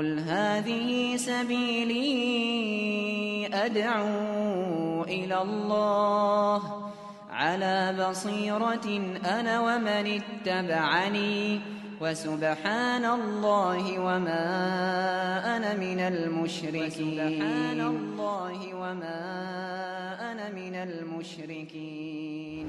قل هذه سبيلي أدعو إلى الله على بصيرة أنا ومن اتبعني وسبحان الله وما أنا من المشركين.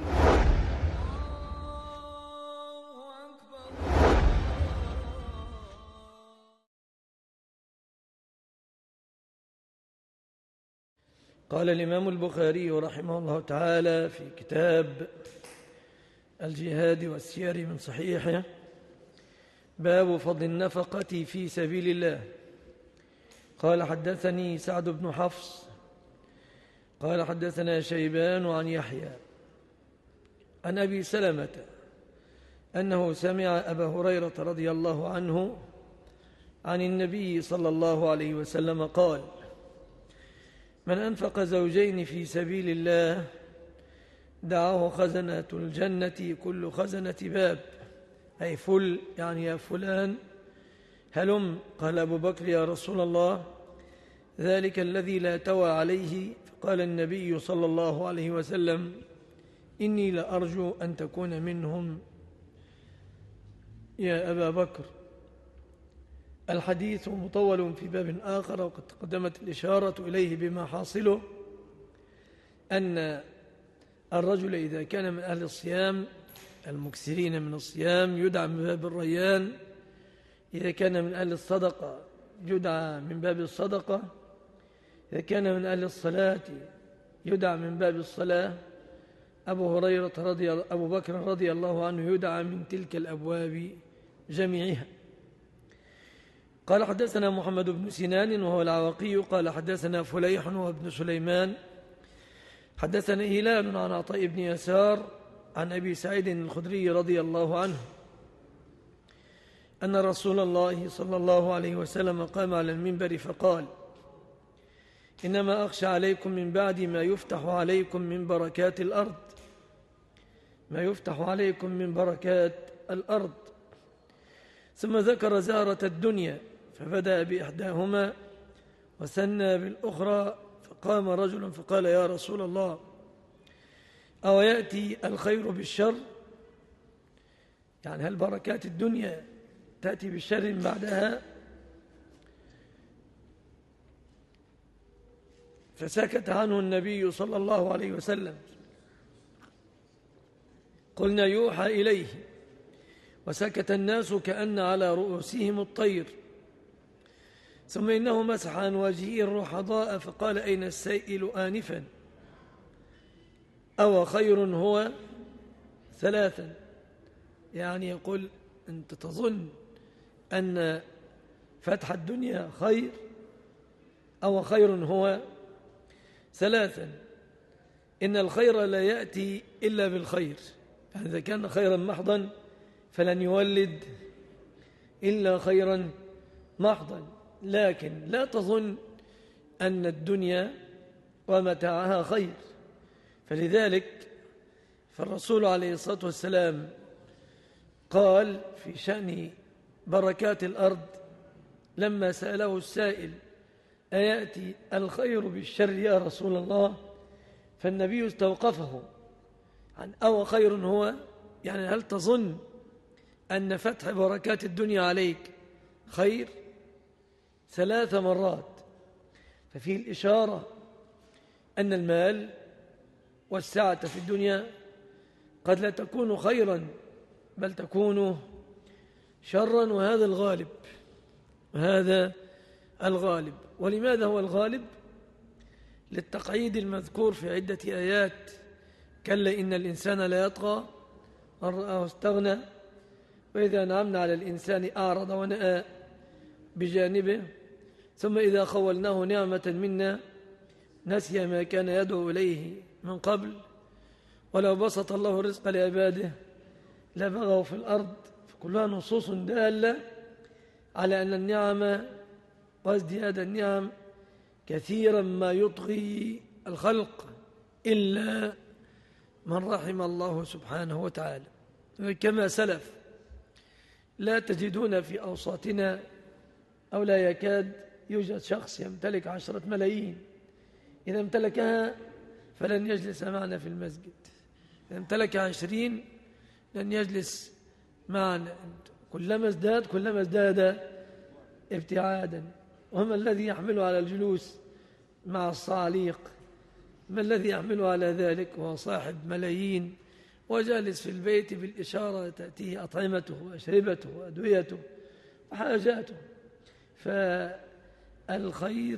قال الإمام البخاري رحمه الله تعالى في كتاب الجهاد والسير من صحيحه: باب فضل النفقة في سبيل الله. قال حدثني سعد بن حفص قال حدثنا شيبان عن يحيى عن أبي سلمة أنه سمع أبا هريرة رضي الله عنه عن النبي صلى الله عليه وسلم قال: من أنفق زوجين في سبيل الله دعاه خزنة الجنة كل خزنة باب، أي فل، يعني يا فلان هلم. قال أبو بكر: يا رسول الله، ذلك الذي لا توى عليه. فقال النبي صلى الله عليه وسلم: إني لأرجو أن تكون منهم يا أبا بكر. الحديث مطول في باب آخر، وقد تقدمت الإشارة إليه بما حاصله أن الرجل إذا كان من أهل الصيام المكثرين من الصيام يدعى من باب الريان، إذا كان من أهل الصدقة يدعى من باب الصدقة، إذا كان من أهل الصلاة يدعى من باب الصلاة. أبو بكر رضي الله عنه يدعى من تلك الأبواب جميعها. قال حدثنا محمد بن سنان وهو العواقي قال حدثنا فليح وابن سليمان حدثنا هلال عن عطاء بن يسار عن أبي سعيد الخدري رضي الله عنه أن رسول الله صلى الله عليه وسلم قام على المنبر فقال: إنما أخشى عليكم من بعد ما يفتح عليكم من بركات الأرض، ما يفتح عليكم من بركات الأرض. ثم ذكر زهرة الدنيا فبدأ بإحداهما وثنى بالأخرى، فقام رجل فقال: يا رسول الله، أو يأتي الخير بالشر؟ يعني هل بركات الدنيا تأتي بالشر بعدها؟ فسكت عنه النبي صلى الله عليه وسلم. قلنا: يوحى إليه. وسكت الناس كأن على رؤوسهم الطير. ثم إنه مسح عن وجهه الرحضاء فقال: أين السائل آنفا؟ أو خير هو؟ ثلاثا، يعني يقول: أنت تظن أن فتح الدنيا خير؟ أو خير هو؟ ثلاثا، إن الخير لا يأتي إلا بالخير، يعني إذا كان خيرا محضا فلن يولد إلا خيرا محضا. لكن لا تظن أن الدنيا ومتاعها خير. فلذلك فالرسول عليه الصلاة والسلام قال في شأن بركات الأرض لما سأله السائل: أيأتي الخير بالشر يا رسول الله؟ فالنبي استوقفه عن أو خير هو، يعني هل تظن أن فتح بركات الدنيا عليك خير؟ 3 مرات. ففيه الإشارة أن المال والسعة في الدنيا قد لا تكون خيرا بل تكون شرا، وهذا الغالب. ولماذا هو الغالب؟ للتقعيد المذكور في عدة آيات: كلا إن الإنسان لا يطغى أن رآه استغنى وإذا أنعمنا على الإنسان أعرض ونأى بجانبه ثم إذا خولناه نعمة منا نسي ما كان يدعو إليه من قبل ولو بسط الله الرزق لعباده لبغوا في الأرض. فكلها نصوص دالة على أن النعم وازدياد النعم كثيرا ما يطغي الخلق إلا من رحم الله سبحانه وتعالى. كما سلف لا تجدون في أوساطنا أو لا يكاد يوجد شخص يمتلك 10 ملايين. إذا امتلكها فلن يجلس معنا في المسجد، إذا امتلك 20 لن يجلس معنا. كلما ازداد ابتعادا. وما الذي يحمله على الجلوس مع الصعاليق؟ ما الذي يحمله على ذلك وهو صاحب ملايين وجالس في البيت بالإشارة تأتيه أطعمته وأشربته وأدويته وحاجاته؟ فالخير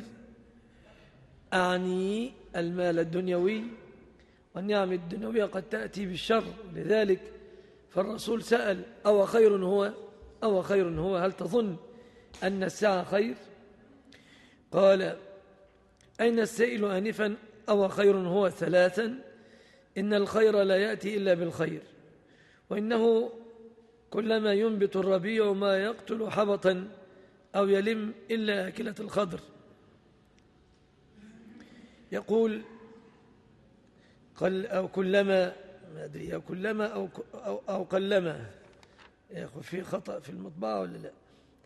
أعني المال الدنيوي، والنعم الدنيوية قد تأتي بالشر. لذلك فالرسول سأل: أو خير هو هل تظن أن الساعة خير؟ قال: أين السائل آنفا؟ أو خير هو 3: إن الخير لا يأتي إلا بالخير، وإنه كلما ينبت الربيع ما يقتل حبطا أو يلم إلا أكلة الخضر. يقول أو كلما، ما أدري، أو قلما، في خطأ في المطبعة ولا لا؟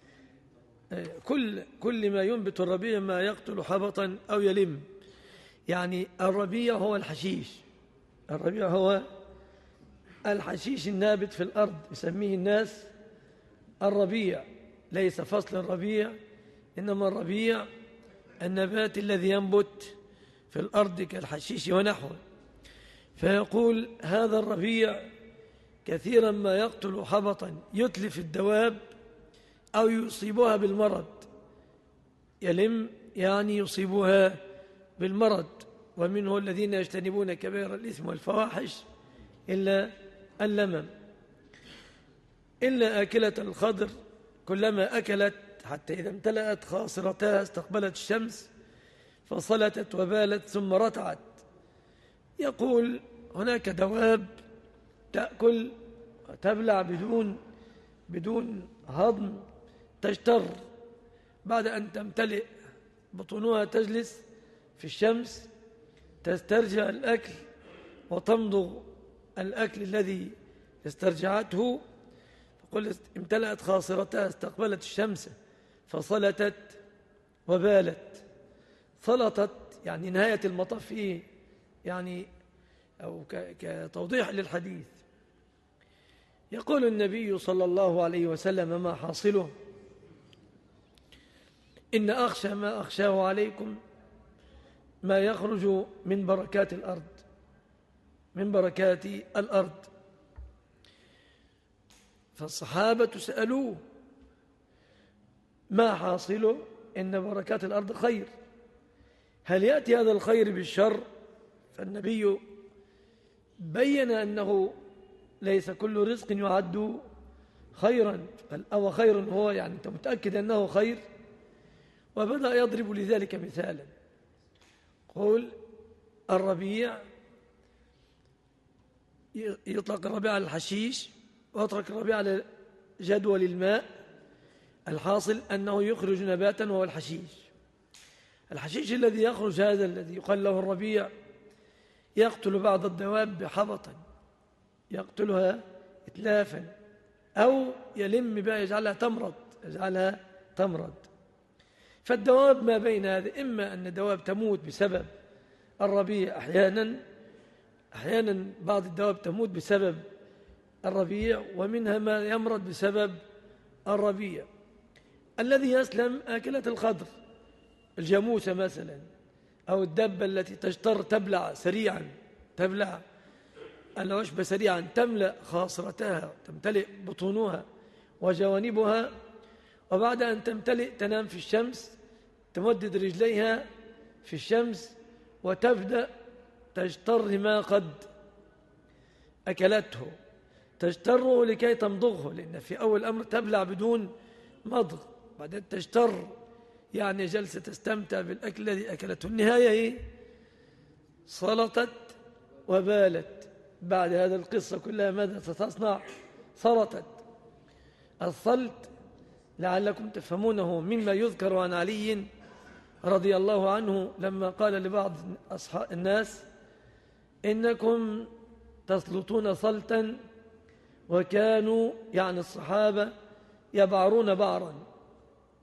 كل ما ينبت الربيع ما يقتل حبطا أو يلم. يعني الربيع هو الحشيش، الربيع هو الحشيش النابت في الأرض، يسميه الناس الربيع. ليس فصل الربيع، إنما الربيع النبات الذي ينبت في الأرض كالحشيش ونحوه. فيقول: هذا الربيع كثيرا ما يقتل حبطا، يتلف الدواب أو يصيبها بالمرض. يلم يعني يصيبها بالمرض. ومنه الذين يجتنبون كبائر الإثم والفواحش إلا اللمم. إلا آكلة الخضر، كلما أكلت حتى إذا امتلأت خاصرتها استقبلت الشمس فصلتت وبالت ثم رتعت. يقول: هناك دواب تأكل وتبلع بدون هضم، تجتر، بعد أن تمتلئ بطونها تجلس في الشمس تسترجع الأكل وتمضغ الأكل الذي استرجعته. فقل: امتلأت خاصرتها استقبلت الشمس فصلتت وبالت. صلتت يعني نهاية المطاف، إيه يعني؟ أو كتوضيح للحديث. يقول النبي صلى الله عليه وسلم: ما حاصله؟ إن أخشى ما أخشاه عليكم ما يخرج من بركات الأرض، من بركات الأرض. فالصحابة سألوه: ما حاصله؟ إن بركات الأرض خير، هل يأتي هذا الخير بالشر؟ فالنبي بين أنه ليس كل رزق يعد خيرا. قال: أو خير هو، يعني أنت متأكد أنه خير؟ وبدأ يضرب لذلك مثالا. قل: الربيع يطلق الربيع على الحشيش، ويطلق الربيع على جدول الماء. الحاصل أنه يخرج نباتا وهو الحشيش. الحشيش الذي يخرج هذا الذي يقال له الربيع يقتل بعض الدواب حبطا، يقتلها إتلافا، أو يلم بها يجعلها تمرض. فالدواب ما بين هذا، إما أن الدواب تموت بسبب الربيع، أحيانا بعض الدواب تموت بسبب الربيع، ومنها ما يمرض بسبب الربيع. الذي يسلم آكلة الخضر، الجاموسة مثلا، أو الدبة التي تجتر تبلع سريعا، تبلع العشب سريعا، تملأ خاصرتها، تمتلئ بطونها وجوانبها، وبعد أن تمتلئ تنام في الشمس، تمدد رجليها في الشمس وتبدأ تجتر ما قد أكلته، تجتره لكي تمضغه، لأن في أول أمر تبلع بدون مضغ، بعدين تجتر يعني جلسة تستمتع بالأكل الذي أكلته. النهاية هي صلتت وبالت. بعد هذا القصة كلها ماذا ستصنع؟ صلتت. الصلت لعلكم تفهمونه مما يذكر عن علي رضي الله عنه لما قال لبعض الناس: إنكم تسلطون صلتا، وكانوا يعني الصحابة يبعرون بعرا.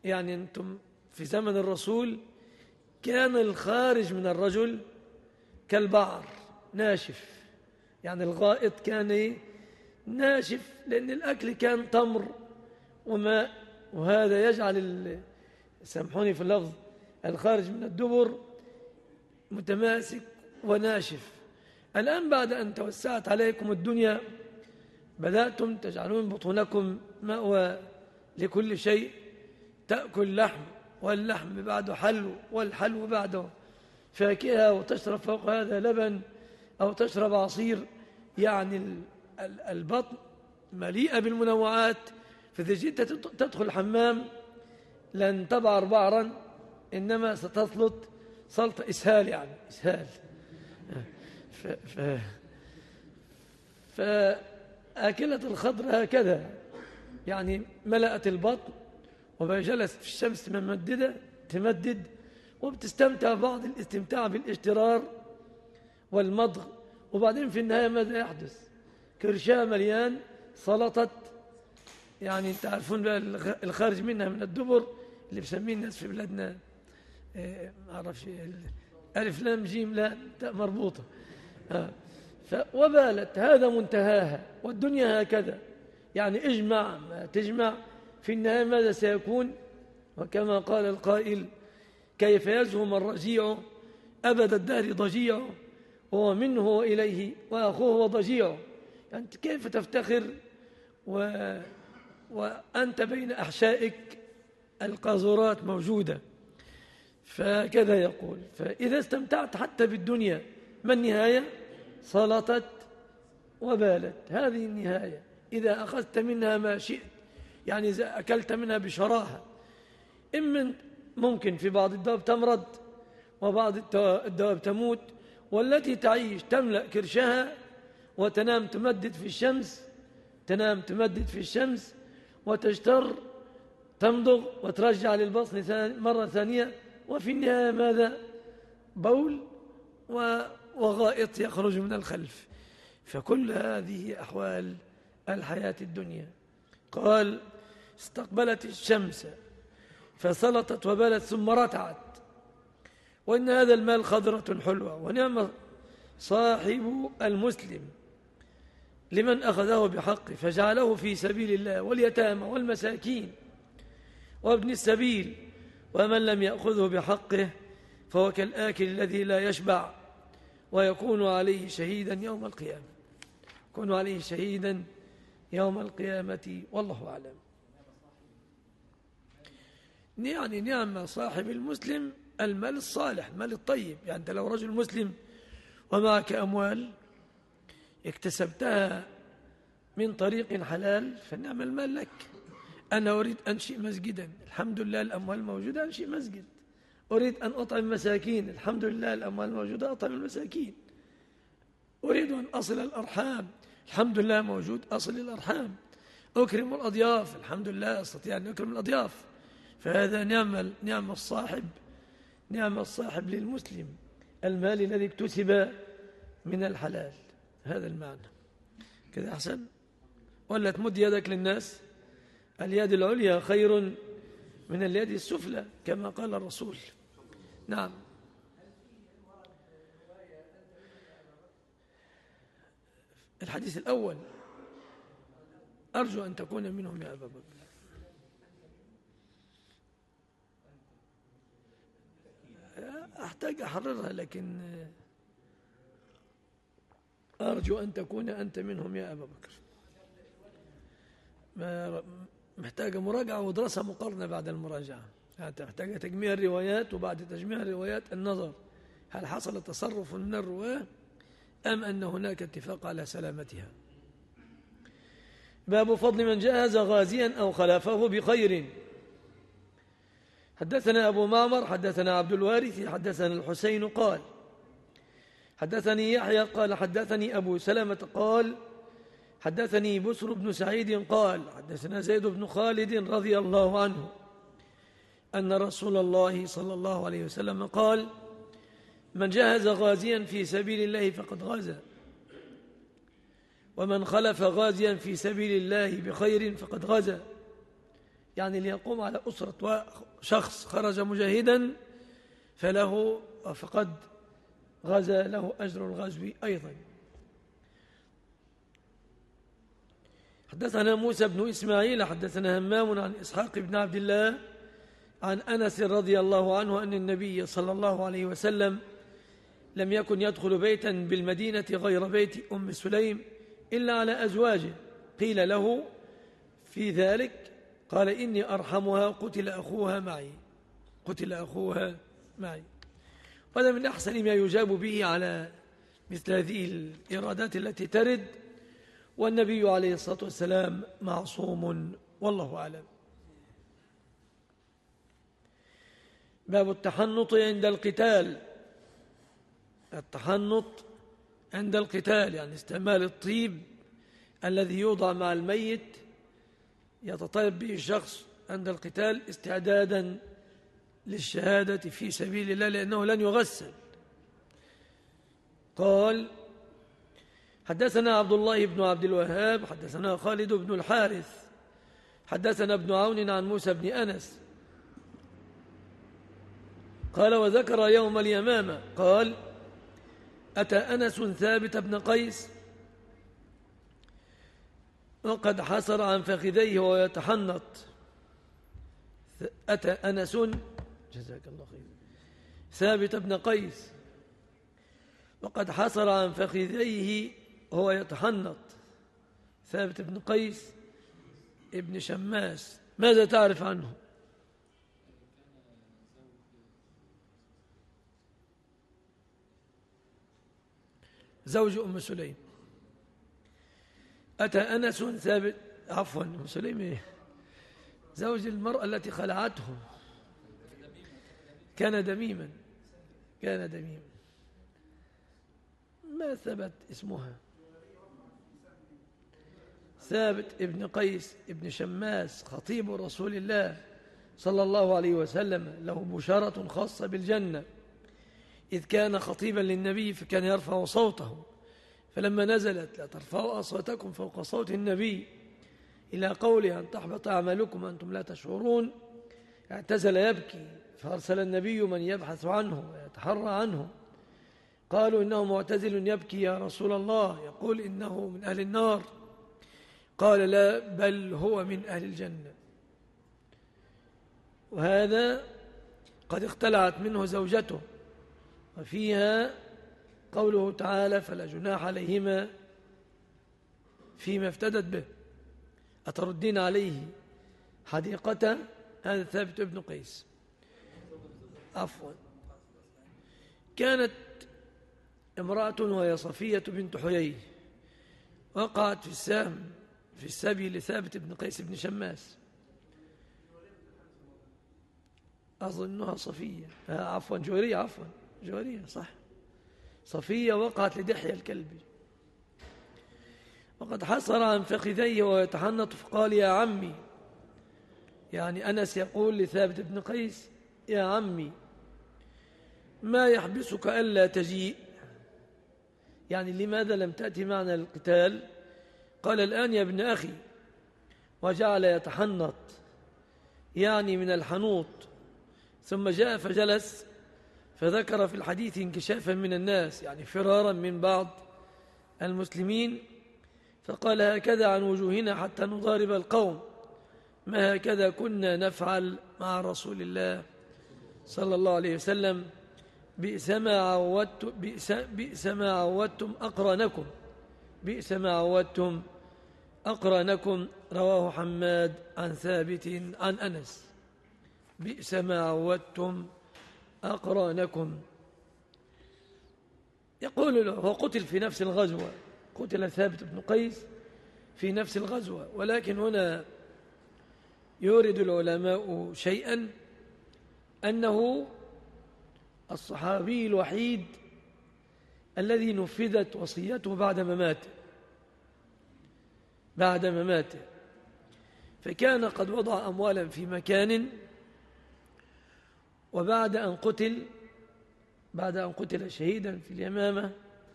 يعني أنتم في زمن الرسول كان الخارج من الرجل كالبعر ناشف، يعني الغائط كان ناشف لأن الأكل كان تمر وماء، وهذا يجعل سامحوني في اللفظ الخارج من الدبر متماسك وناشف. الآن بعد أن توسعت عليكم الدنيا بدأتم تجعلون بطونكم مأوى لكل شيء، تأكل لحم واللحم بعده حلو والحلو بعده فاكهة، وتشرب فوق هذا لبن أو تشرب عصير، يعني البطن مليئة بالمنوعات. فإذا جئت تدخل الحمام لن تبعر بعرا، إنما ستسلط سلطة إسهال، يعني إسهال. فآكلة الخضر هكذا، يعني ملأت البطن وجلست في الشمس تمدد وبتستمتع بعض الاستمتاع بالاشترار والمضغ، وبعدين في النهاية ماذا يحدث؟ كرشها مليان سلطة، يعني انت عارفون بقى الخارج منها من الدبر اللي بسميه الناس في بلادنا ما اعرفش ألف لام جيم لا مربوطة وبالت، هذا منتهاها. والدنيا هكذا، يعني اجمع ما تجمع في النهاية ماذا سيكون؟ وكما قال القائل: كيف يزهم الرجيع أبد الدهر ضجيع، هو منه وإليه وأخوه ضجيع. يعني كيف تفتخر وأنت بين أحشائك القاذورات موجودة؟ فكذا يقول. فإذا استمتعت حتى بالدنيا ما النهاية؟ سلطت وبالت، هذه النهاية. إذا أخذت منها ما شئت، يعني إذا أكلت منها بشراهة، إما ممكن في بعض الدواب تمرض وبعض الدواب تموت، والتي تعيش تملأ كرشها وتنام تمدد في الشمس وتجتر تمضغ وترجع للبطن مرة ثانية، وفي النهاية ماذا؟ بول وغائط يخرج من الخلف. فكل هذه أحوال الحياة الدنيا. قال: استقبلت الشمس فسلطت وبالت ثم رتعت، وإن هذا المال خضرة حلوة، ونعم صاحب المسلم لمن أخذه بحقه فجعله في سبيل الله، واليتامى والمساكين وابن السبيل، ومن لم يأخذه بحقه فهو كالآكل الذي لا يشبع، ويكون عليه شهيدا يوم القيامة. والله أعلم. يعني نعم صاحب المسلم المال الصالح، المال الطيب. يعني أنت لو رجل مسلم ومعك أموال اكتسبتها من طريق حلال فنعم المال لك. أنا أريد أنشئ مسجدا، الحمد لله الأموال موجودة، أنشئ مسجد. أريد أن أطعم مساكين، الحمد لله الأموال موجودة، أطعم المساكين. أريد أن أصل الأرحام، الحمد لله موجود، أصل الأرحام. أكرم الأضياف، الحمد لله أستطيع أن أكرم الأضياف. فهذا نعم الصاحب للمسلم، المال الذي اكتسب من الحلال. هذا المعنى. كذا أحسن؟ ولا تمد يدك للناس؟ اليد العليا خير من اليد السفلى كما قال الرسول. نعم. الحديث الأول: أرجو أن تكون منهم يا أبا بكر. أحتاج أحررها، لكن أرجو أن تكون أنت منهم يا أبا بكر. محتاجة مراجعة ودراسة مقارنة بعد المراجعة. محتاجة تجميع الروايات، وبعد تجميع الروايات النظر هل حصل تصرف من الرواة أم أن هناك اتفاق على سلامتها. باب فضل من جهز غازيا أو خلفه بخير. حدثنا أبو معمر حدثنا عبد الوارث حدثنا الحسين قال: حدثني يحيى قال: حدثني أبو سلمة قال: حدثني بسر بن سعيد قال: حدثنا زيد بن خالد رضي الله عنه أن رسول الله صلى الله عليه وسلم قال: من جهز غازيا في سبيل الله فقد غزا، ومن خلف غازيا في سبيل الله بخير فقد غزا. يعني ليقوم على أسرة وشخص خرج مجاهدا فله فقد غزا له أجر الغزو أيضا. حدثنا موسى بن إسماعيل حدثنا همام عن إسحاق بن عبد الله عن أنس رضي الله عنه أن النبي صلى الله عليه وسلم لم يكن يدخل بيتا بالمدينة غير بيت أم سليم إلا على أزواجه. قيل له في ذلك قال إني أرحمها قتل أخوها معي. وهذا من أحسن ما يجاب به على مثل هذه الإرادات التي ترد، والنبي عليه الصلاة والسلام معصوم والله أعلم. باب التحنط عند القتال. التحنط عند القتال يعني استعمال الطيب الذي يوضع مع الميت يتطيب به الشخص عند القتال استعدادا للشهادة في سبيل الله لأنه لن يغسل. قال حدثنا عبد الله بن عبد الوهاب حدثنا خالد بن الحارث حدثنا ابن عون عن موسى بن أنس قال وذكر يوم اليمامة قال أتى أنس ثابت بن قيس وقد حسر عن فخذيه وهو يتحنط. أتى أنس جزاك الله خير ثابت بن قيس وقد حسر عن فخذيه وهو يتحنط. ثابت بن قيس ابن شماس ماذا تعرف عنه؟ زوج أم سليم. أتى أنس ثابت أم سليم إيه؟ زوج المرأة التي خلعته كان دميما ما ثبت اسمها. ثابت ابن قيس ابن شماس خطيب رسول الله صلى الله عليه وسلم له بشارة خاصة بالجنة إذ كان خطيبا للنبي فكان يرفع صوته، فلما نزلت لا ترفعوا أصواتكم فوق صوت النبي إلى قوله أن تحبط أعمالكم أنتم لا تشعرون اعتزل يبكي، فأرسل النبي من يبحث عنه ويتحرى عنه. قالوا إنه معتزل يبكي يا رسول الله يقول إنه من أهل النار. قال لا بل هو من أهل الجنة. وهذا قد اختلعت منه زوجته، وفيها قوله تعالى فلا جناح عليهما فيما افتدت به أتردين عليه حديقة. هذا ثابت ابن قيس. عفوا كانت امرأة وهي صفية بنت حيي وقعت في السبي لثابت بن قيس بن شماس أظنها صفية عفوا جويرية صح. صفية وقعت لدحية الكلب وقد حصر عن فخذيه ويتحنط فقال يا عمي، يعني أنس يقول لثابت بن قيس يا عمي ما يحبسك ألا تجيء، يعني لماذا لم تأتي معنا للقتال؟ قال الآن يا ابن أخي، وجعل يتحنط يعني من الحنوط. ثم جاء فجلس فذكر في الحديث انكشافا من الناس يعني فرارا من بعض المسلمين، فقال هكذا عن وجوهنا حتى نضارب القوم، ما هكذا كنا نفعل مع رسول الله صلى الله عليه وسلم، بئس ما عودتم أقرانكم. رواه حماد عن ثابت عن أنس. بئس ما عودتم أقرانكم. يقول له هو قتل في نفس الغزوة، قتل ثابت بن قيس في نفس الغزوة، ولكن هنا يورد العلماء شيئا أنه الصحابي الوحيد الذي نفذت وصيته بعد مماته، فكان قد وضع أموالا في مكان، وبعد أن قتل شهيدا في اليمامة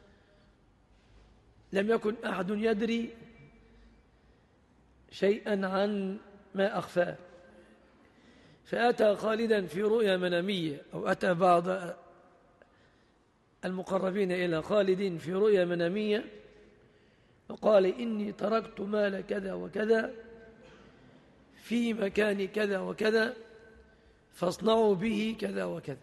لم يكن أحد يدري شيئا عن ما أخفاه، فأتى خالدا في رؤيا منامية، أو أتى بعض المقربين إلى خالد في رؤيا منامية وقال: إني تركت مال كذا وكذا في مكان كذا وكذا فاصنعوا به كذا وكذا.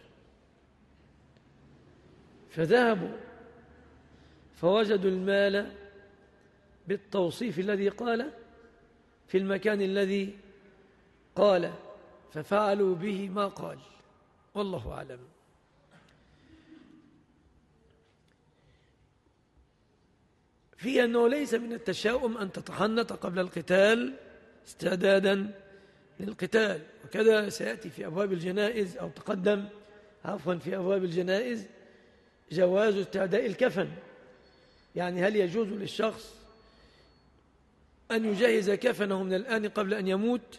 فذهبوا فوجدوا المال بالتوصيف الذي قال في المكان الذي قال، ففعلوا به ما قال، والله أعلم. في أنه ليس من التشاؤم أن تتحنط قبل القتال استعدادا للقتال، وكذا سيأتي في أبواب الجنائز، أو تقدم عفوا في أبواب الجنائز جواز استعداء الكفن. يعني هل يجوز للشخص أن يجهز كفنه من الآن قبل أن يموت؟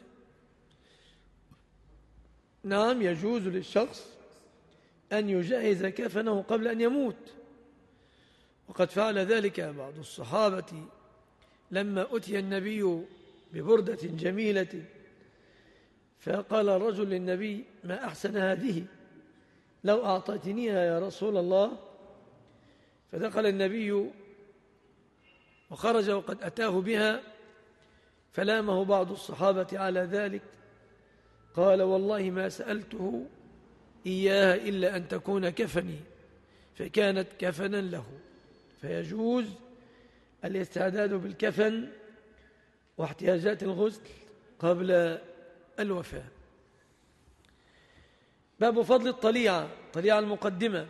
نعم، يجوز للشخص أن يجهز كفنه قبل أن يموت، وقد فعل ذلك بعض الصحابة لما أتي النبي ببردة جميلة، فقال الرجل للنبي: ما أحسن هذه، لو أعطيتنيها يا رسول الله. فدخل النبي وخرج وقد أتاه بها، فلامه بعض الصحابة على ذلك، قال: والله ما سألته إياها إلا أن تكون كفني، فكانت كفنا له. فيجوز الاستعداد بالكفن واحتياجات الغسل قبل الوفاة. باب فضل الطليعة المقدمة،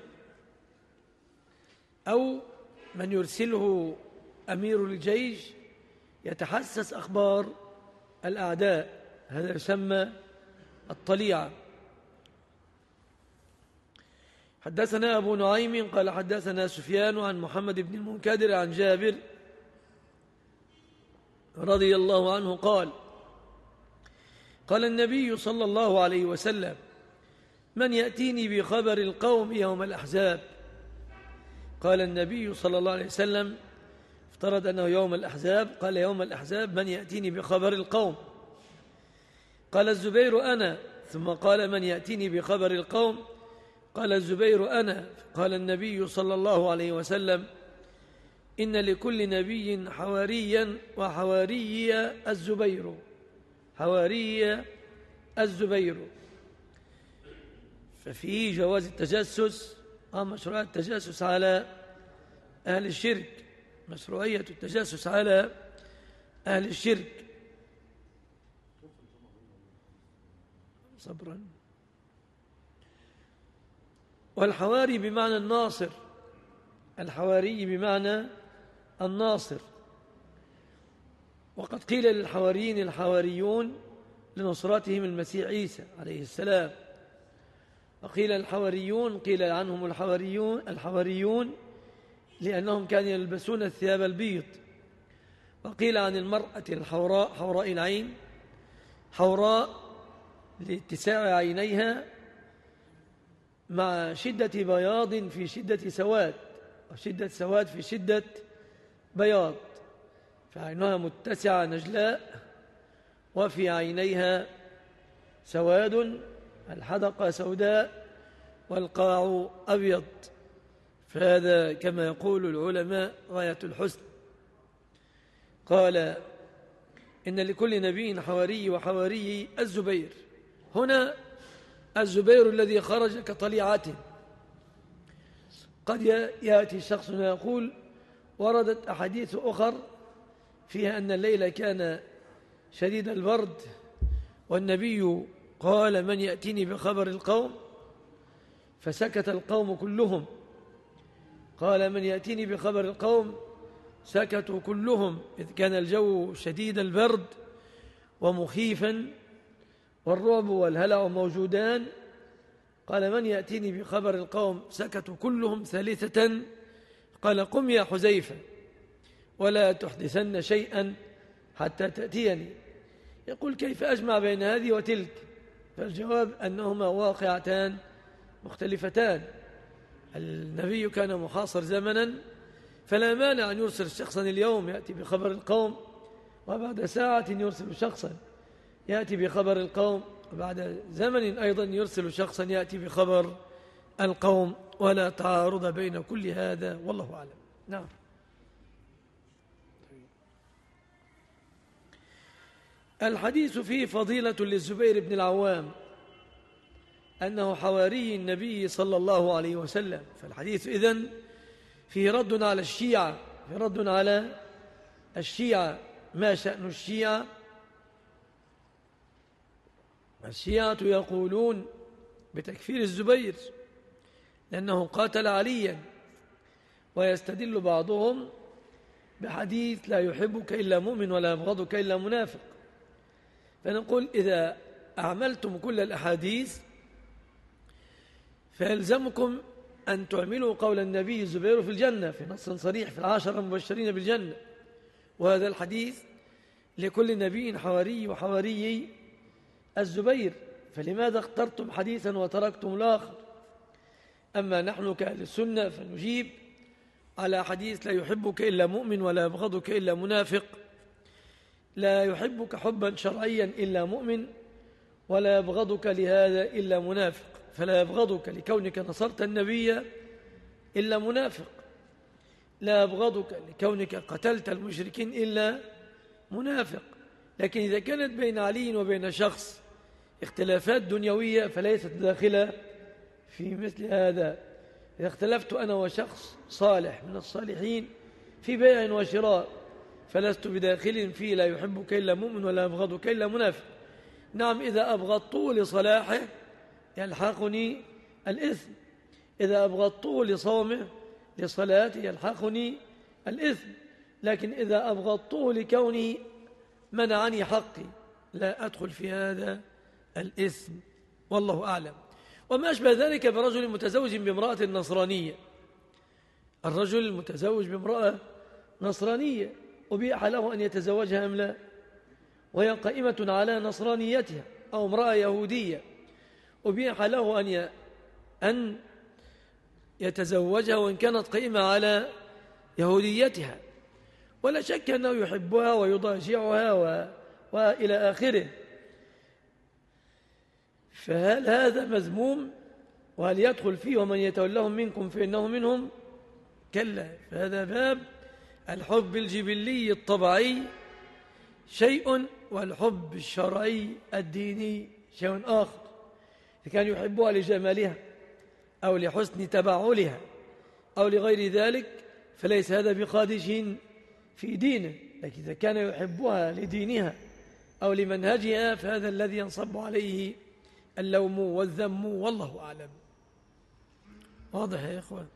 أو من يرسله أمير الجيش يتحسس أخبار الأعداء، هذا يسمى الطليعة. حدثنا أبو نعيم قال حدثنا سفيان عن محمد بن المنكدر عن جابر رضي الله عنه قال: قال النبي صلى الله عليه وسلم: من يأتيني بخبر القوم يوم الأحزاب. قال النبي صلى الله عليه وسلم، افترض أنه يوم الأحزاب، قال: يوم الأحزاب من يأتيني بخبر القوم؟ قال الزبير: أنا. ثم قال: من يأتيني بخبر القوم؟ قال الزبير: أنا. قال النبي صلى الله عليه وسلم: إن لكل نبي حواريا، وحواري الزبير. حواري الزبير. ففي جواز التجسس، مشروعية التجسس على أهل الشرك، مشروعية التجسس على أهل الشرك. صبرا. والحواري بمعنى الناصر، الحواري بمعنى الناصر. وقد قيل للحواريين الحواريون لنصرتهم المسيح عيسى عليه السلام، وقيل الحواريون، قيل عنهم الحواريون لأنهم كانوا يلبسون الثياب البيض. وقيل عن المرأة الحوراء، حوراء العين، حوراء لاتساع عينيها مع شدة بياض في شدة سواد، وشدة سواد في شدة بياض، فعينها متسعة نجلاء وفي عينيها سواد، الحدقة سوداء والقاع أبيض. فهذا كما يقول العلماء غاية الحسن. قال: إن لكل نبي حواري، وحواري الزبير. هنا الزبير الذي خرج كطليعته. قد يأتي شخص ويقول: وردت أحاديث أخر فيها أن الليل كان شديد البرد، والنبي قال: من يأتيني بخبر القوم؟ فسكت القوم كلهم. قال: من يأتيني بخبر القوم؟ سكتوا كلهم، إذ كان الجو شديد البرد ومخيفا، والرعب والهلع موجودان. قال: من يأتيني بخبر القوم؟ سكتوا كلهم. ثالثة قال: قم يا حذيفة ولا تحدثن شيئا حتى تأتيني. يقول: كيف أجمع بين هذه وتلك؟ فالجواب أنهما واقعتان مختلفتان. النبي كان محاصر زمنا، فلا مانع أن يرسل شخصا اليوم يأتي بخبر القوم، وبعد ساعة يرسل شخصا يأتي بخبر القوم، وبعد زمن أيضا يرسل شخصا يأتي بخبر القوم، ولا تعارض بين كل هذا، والله أعلم. نعم. الحديث فيه فضيلة للزبير بن العوام أنه حواري النبي صلى الله عليه وسلم. فالحديث إذن فيه رد على الشيعة، فيه رد على الشيعة. ما شأن الشيعة؟ الشيعة يقولون بتكفير الزبير لأنه قاتل عليا، ويستدل بعضهم بحديث لا يحبك إلا مؤمن ولا يبغضك إلا منافق. فنقول إذا أعملتم كل الأحاديث فيلزمكم أن تعملوا قول النبي الزبير في الجنة في نص صريح في 10 المبشرين بالجنة، وهذا الحديث لكل نبي حواري وحواري الزبير، فلماذا اخترتم حديثا وتركتم الآخر؟ أما نحن كأهل السنة فنجيب على حديث لا يحبك إلا مؤمن ولا يبغضك إلا منافق. لا يحبك حبا شرعيا إلا مؤمن، ولا يبغضك لهذا إلا منافق. فلا يبغضك لكونك نصرت النبي إلا منافق، لا يبغضك لكونك قتلت المشركين إلا منافق. لكن إذا كانت بين علي وبين شخص اختلافات دنيوية فليست داخلة في مثل هذا. إذا اختلفت أنا وشخص صالح من الصالحين في بيع وشراء فلست بداخل فيه لا يحبك إلا مؤمن ولا يبغضك إلا منافق. نعم، إذا أبغضته لصلاحه يلحقني الإثم، إذا أبغضته لصومه لصلاته يلحقني الإثم، لكن إذا أبغضته لكونه منعني حقي لا أدخل في هذا الإثم، والله أعلم. وما أشبه ذلك برجل متزوج بامرأة نصرانية. الرجل المتزوج بامرأة نصرانية أبيح له أن يتزوجها أم لا، وهي قائمة على نصرانيتها، أو امرأة يهودية أبيح له أن يتزوجها وإن كانت قائمة على يهوديتها، ولا شك أنه يحبها ويضاجعها وإلى آخره. فهل هذا مذموم؟ وهل يدخل فيه ومن يتولهم منكم فإنه منهم؟ كلا. فهذا باب الحب الجبلي الطبيعي شيء، والحب الشرعي الديني شيء آخر. إذا كان يحبها لجمالها أو لحسن تبعلها أو لغير ذلك فليس هذا بخادش في دينه، لكن إذا كان يحبها لدينها أو لمنهجها فهذا الذي ينصب عليه اللوم والذم، والله أعلم. واضح يا إخوان؟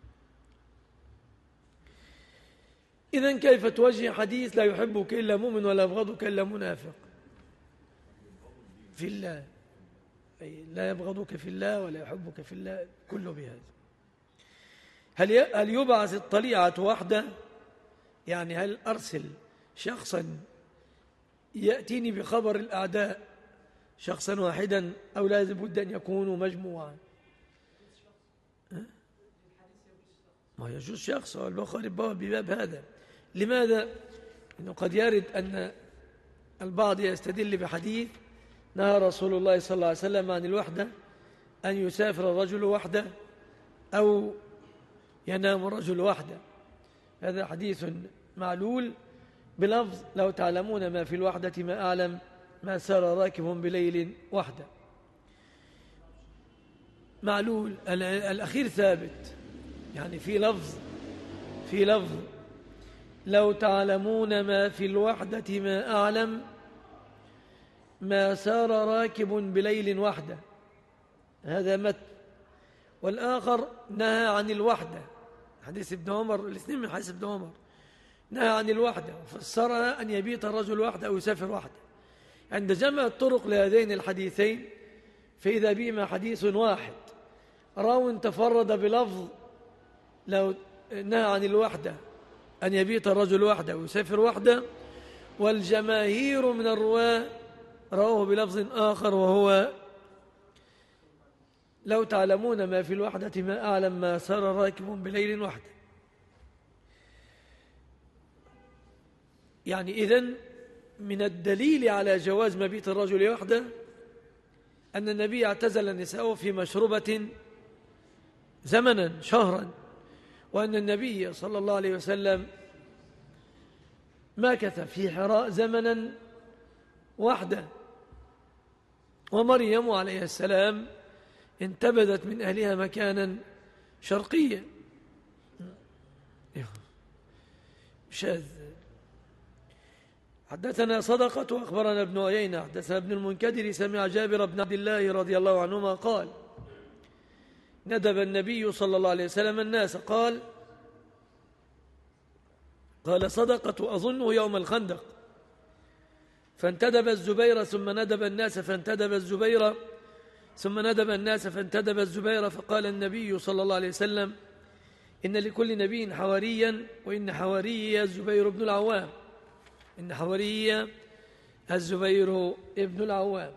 إذن كيف توجه حديث لا يحبك إلا مؤمن ولا يبغضك إلا منافق؟ في الله، أي لا يبغضك في الله ولا يحبك في الله، كله بهذا. هل يبعث الطليعة وحده؟ يعني هل أرسل شخصا يأتيني بخبر الأعداء شخصا واحدا، أو لازم بد أن يكونوا مجموعا؟ ما يجوز شخص، والبخاري بباب هذا. لماذا؟ إنه قد يرد أن البعض يستدل بحديث نهى رسول الله صلى الله عليه وسلم عن الوحدة، أن يسافر الرجل وحده أو ينام الرجل وحده. هذا حديث معلول بلفظ لو تعلمون ما في الوحدة ما أعلم ما سار راكب بليل وحده. معلول. الأخير ثابت، يعني في لفظ لو تعلمون ما في الوحدة ما أعلم ما سار راكب بليل وحده، هذا متن. والآخر نهى عن الوحدة، حديث ابن عمر، الاثنين من حديث ابن عمر، نهى عن الوحدة وفسرها أن يبيت الرجل وحده أو يسافر وحده. عند جمع الطرق لهذين الحديثين فإذا بهما حديث واحد، راو تفرد بلفظ لو نهى عن الوحدة أن يبيت الرجل وحده ويسافر وحده، والجماهير من الرواة رواه بلفظ آخر وهو لو تعلمون ما في الوحدة ما أعلم ما سار راكب بليل وحده. يعني إذن من الدليل على جواز مبيت الرجل وحده أن النبي اعتزل نساءه في مشروبة زمنا شهرا، وأن النبي صلى الله عليه وسلم مكث في حراء زمنا وحده، ومريم عليه السلام انتبذت من أهلها مكانا شرقيا شاذ. حدثنا صدقة وأخبرنا ابن عيينة حدثنا ابن المنكدر سمع جابر بن عبد الله رضي الله عنهما قال ندب النبي صلى الله عليه وسلم الناس قال صدقة أظنه يوم الخندق، فانتدب الزبير ثم ندب الناس فانتدب الزبير ثم ندب الناس فانتدب الزبير، فقال النبي صلى الله عليه وسلم إن لكل نبي حواريا، وإن حواري الزبير بن العوام، إن حواري الزبير ابن العوام.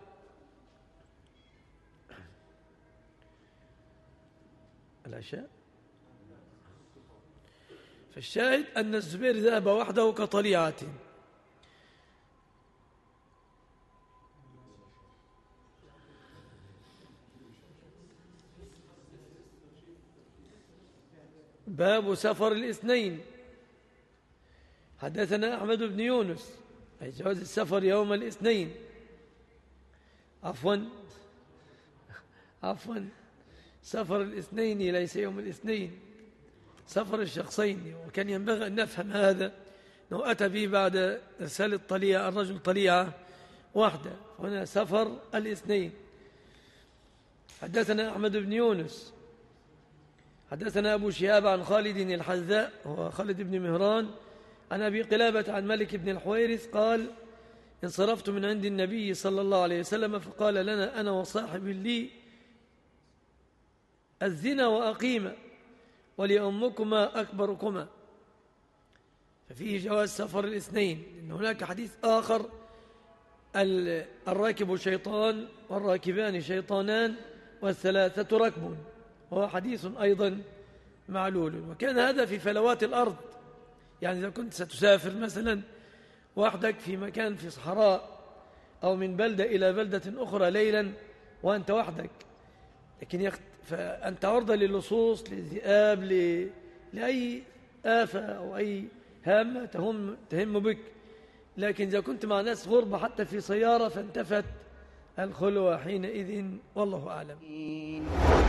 العشاء. فالشاهد أن الزبير ذهب وحده كطليعة. باب سفر الاثنين. حدثنا أحمد بن يونس أي جواز السفر يوم الاثنين، عفوا سفر الاثنين ليس يوم الاثنين، سفر الشخصين، وكان ينبغي أن نفهم هذا أنه أتى به بعد إرسال الطليعة الرجل طليعة واحدة، هنا سفر الاثنين. حدثنا أحمد بن يونس حدثنا أبو شهاب عن خالد الحذاء هو خالد بن مهران عن أبي قلابة عن ملك بن الحويرث قال انصرفت من عند النبي صلى الله عليه وسلم فقال لنا أنا وصاحب لي الزنا وأقيم ولأمكما أكبركما. ففيه جواز سفر الاثنين، إن هناك حديث آخر الراكب شيطان والراكبان شيطانان والثلاثة ركب، وهو حديث أيضا معلول. وكان هذا في فلوات الأرض، يعني إذا كنت ستسافر مثلا وحدك في مكان في صحراء أو من بلدة إلى بلدة أخرى ليلا وأنت وحدك، لكن فأنت عرضة للصوص للذئاب لأي آفة أو أي هامة تهم بك. لكن إذا كنت مع ناس غربة حتى في سيارة فانتفت الخلوة حينئذ، والله أعلم.